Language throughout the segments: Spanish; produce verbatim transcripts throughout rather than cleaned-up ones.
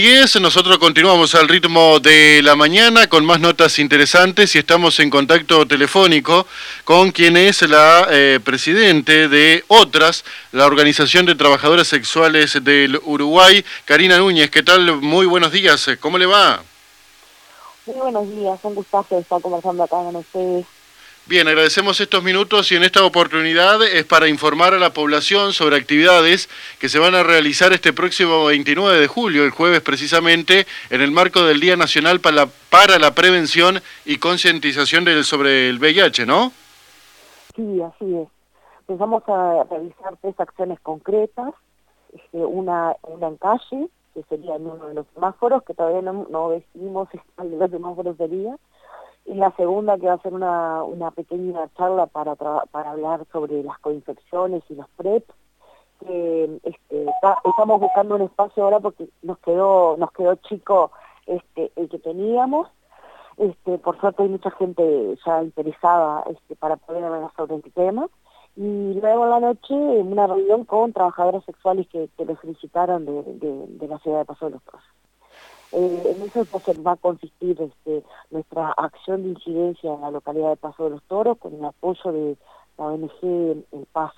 Y es, nosotros continuamos al ritmo de la mañana con más notas interesantes y estamos en contacto telefónico con quien es la eh, presidente de OTRAS, la Organización de Trabajadoras Sexuales del Uruguay, Karina Núñez. ¿Qué tal? Muy buenos días. ¿Cómo le va? Muy buenos días, un gustazo estar conversando acá con ustedes. Bien, agradecemos estos minutos y en esta oportunidad es para informar a la población sobre actividades que se van a realizar este próximo veintinueve de julio, el jueves precisamente, en el marco del Día Nacional para la, para la Prevención y Concientización del, sobre el V I H, ¿no? Sí, así es. Pues vamos a realizar tres acciones concretas, este, una, una en calle, que sería en uno de los semáforos, que todavía no, no decidimos cuál de los semáforos sería, y la segunda que va a ser una, una pequeña charla para, para hablar sobre las coinfecciones y los PrEP. Que este, está, estamos buscando un espacio ahora porque nos quedó, nos quedó chico este, el que teníamos. Este, por suerte hay mucha gente ya interesada este, para poder hablar sobre el tema. Y luego en la noche una reunión con trabajadoras sexuales que, que lo felicitaron de, de, de la ciudad de Paso de los Toros. Eh, en eso pues, va a consistir este, nuestra acción de incidencia en la localidad de Paso de los Toros con el apoyo de la O N G El Paz.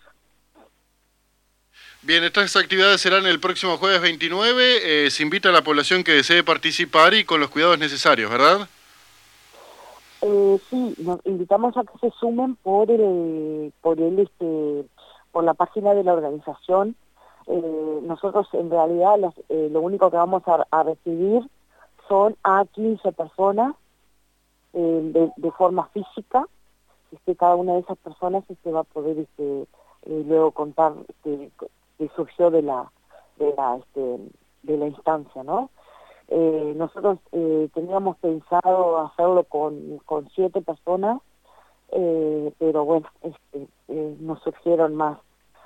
Bien, estas actividades serán el próximo jueves veintinueve. Eh, se invita a la población que desee participar y con los cuidados necesarios, ¿verdad? Eh, sí, nos invitamos a que se sumen por el, por el, este, por la página de la organización. Eh, nosotros en realidad los, eh, lo único que vamos a, a recibir son a quince personas eh, de, de forma física. Este, cada una de esas personas se este, va a poder este, eh, luego contar este, qué surgió de la, de la, este, de la instancia, ¿no? Eh, nosotros eh, teníamos pensado hacerlo con, con siete personas, eh, pero bueno, este, eh, nos surgieron más,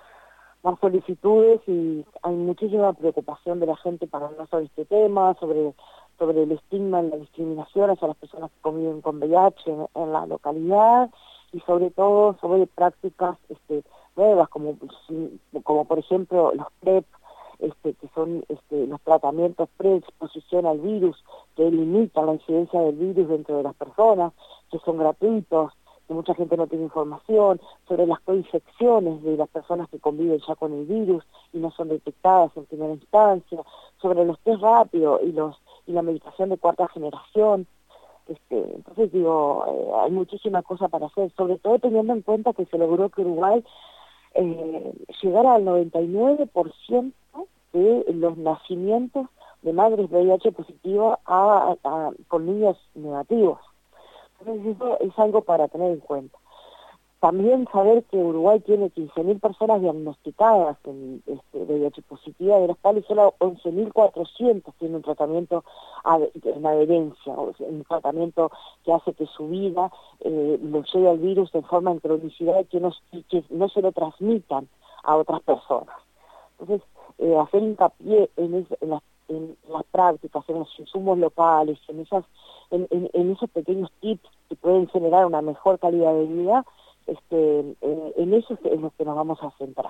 más solicitudes y hay muchísima preocupación de la gente para hablar sobre este tema, sobre, sobre el estigma y la discriminación hacia las personas que conviven con V I H en, en la localidad y sobre todo sobre prácticas este, nuevas, como, como por ejemplo los PrEP, Este, que son este, los tratamientos preexposición al virus, que limitan la incidencia del virus dentro de las personas, que son gratuitos, que mucha gente no tiene información, sobre las coinfecciones de las personas que conviven ya con el virus y no son detectadas en primera instancia, sobre los test rápidos y, los, y la medicación de cuarta generación. Este, entonces digo, eh, hay muchísimas cosas para hacer, sobre todo teniendo en cuenta que se logró que Uruguay eh, llegara al noventa y nueve por ciento de los nacimientos de madres V I H positivas a, a, a, con niños negativos. Entonces eso es algo para tener en cuenta. También saber que Uruguay tiene quince mil personas diagnosticadas en este, V I H positiva, de las cuales solo once mil cuatrocientos tienen un tratamiento en adherencia, o sea, un tratamiento que hace que su vida eh, lo lleve al virus de forma en cronicidad y que no, y que no se lo transmitan a otras personas. Entonces, eh, hacer hincapié en, es, en, las, en las prácticas, en los insumos locales, en, esas, en, en, en esos pequeños tips que pueden generar una mejor calidad de vida, este, eh, en eso es lo que nos vamos a centrar.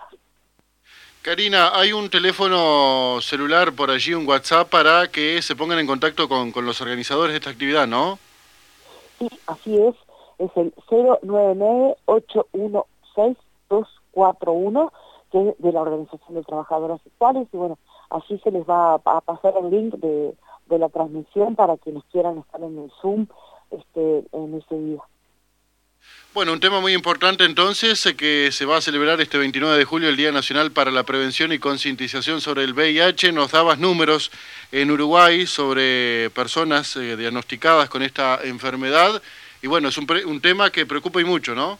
Karina, hay un teléfono celular por allí, un WhatsApp, para que se pongan en contacto con, con los organizadores de esta actividad, ¿no? Sí, así es, es el cero nueve nueve ocho uno seis dos cuatro uno, que es de la Organización de Trabajadoras Sexuales, y bueno, allí se les va a, a pasar el link de, de la transmisión para quienes quieran estar en el Zoom este, en ese día. Bueno, un tema muy importante entonces, eh, que se va a celebrar este veintinueve de julio, el Día Nacional para la Prevención y Concientización sobre el V I H. Nos dabas números en Uruguay sobre personas eh, diagnosticadas con esta enfermedad. Y bueno, es un, pre un tema que preocupa y mucho, ¿no?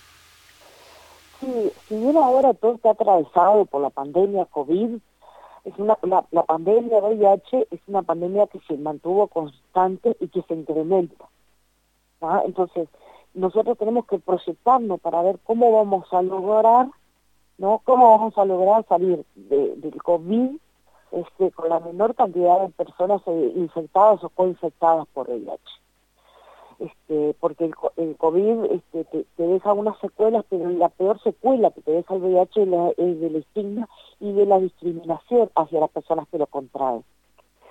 Sí, si bien ahora todo está atravesado por la pandemia COVID, es una, la, la pandemia V I H es una pandemia que se mantuvo constante y que se incrementa, ¿no? Entonces, nosotros tenemos que proyectarnos para ver cómo vamos a lograr, ¿no? Cómo vamos a lograr salir de, del COVID este, con la menor cantidad de personas eh, infectadas o coinfectadas por V I H. Este, porque el, el COVID este, te, te deja unas secuelas, pero la peor secuela que te deja el V I H es, la, es del estigma y de la discriminación hacia las personas que lo contraen.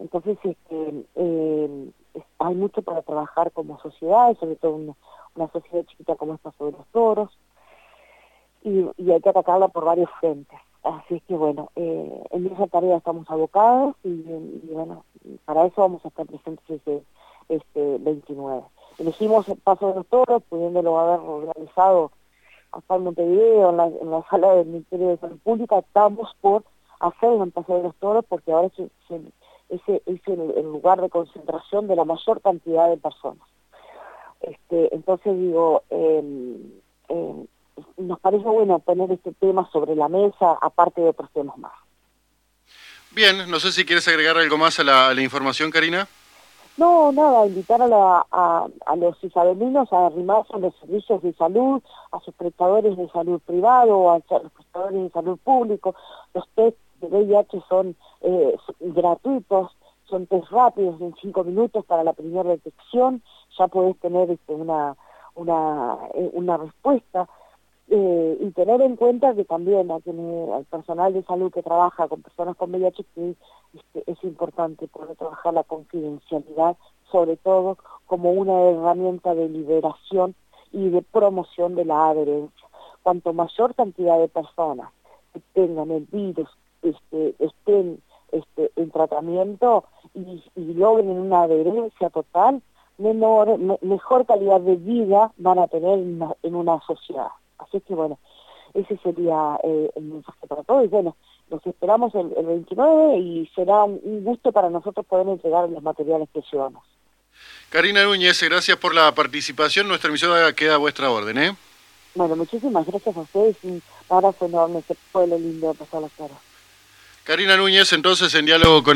Entonces, este, eh, hay mucho para trabajar como sociedad, sobre todo una, una sociedad chiquita como esta sobre los toros, y, y hay que atacarla por varios frentes. Así es que bueno, eh, en esa tarea estamos abocados y, y bueno, para eso vamos a estar presentes ese este veintinueve. Elegimos el Paso de los Toros, pudiéndolo haber realizado acá en Montevideo, en la, en la sala del Ministerio de Salud Pública. Estamos por hacerlo en Paso de los Toros porque ahora es, es, es, es el, el lugar de concentración de la mayor cantidad de personas. Este, entonces digo, eh, eh, nos parece bueno poner este tema sobre la mesa, aparte de otros temas más. Bien, no sé si quieres agregar algo más a la, a la información, Karina. No, nada, invitar a, la, a, a los isabelinos a arrimarse a los servicios de salud, a sus prestadores de salud privado, a los prestadores de salud público. Los test de V I H son eh, gratuitos, son test rápidos en cinco minutos para la primera detección, ya podés tener este, una, una, eh, una respuesta. Eh, y tener en cuenta que también a quienes, al personal de salud que trabaja con personas con V I H, que este, es importante poder trabajar la confidencialidad, sobre todo como una herramienta de liberación y de promoción de la adherencia. Cuanto mayor cantidad de personas que tengan el virus, este, estén este, en tratamiento y, y logren una adherencia total, menor, me, mejor calidad de vida van a tener en una, en una sociedad. Así que bueno, ese sería eh, el mensaje para todos. Y bueno, los esperamos el, el veintinueve y será un, un gusto para nosotros poder entregar los materiales que llevamos. Karina Núñez, gracias por la participación. Nuestra emisora queda a vuestra orden, ¿eh? Bueno, muchísimas gracias a ustedes y un abrazo enorme. Que pueblo lindo de Pasar las Caras. Karina Núñez, entonces, en diálogo con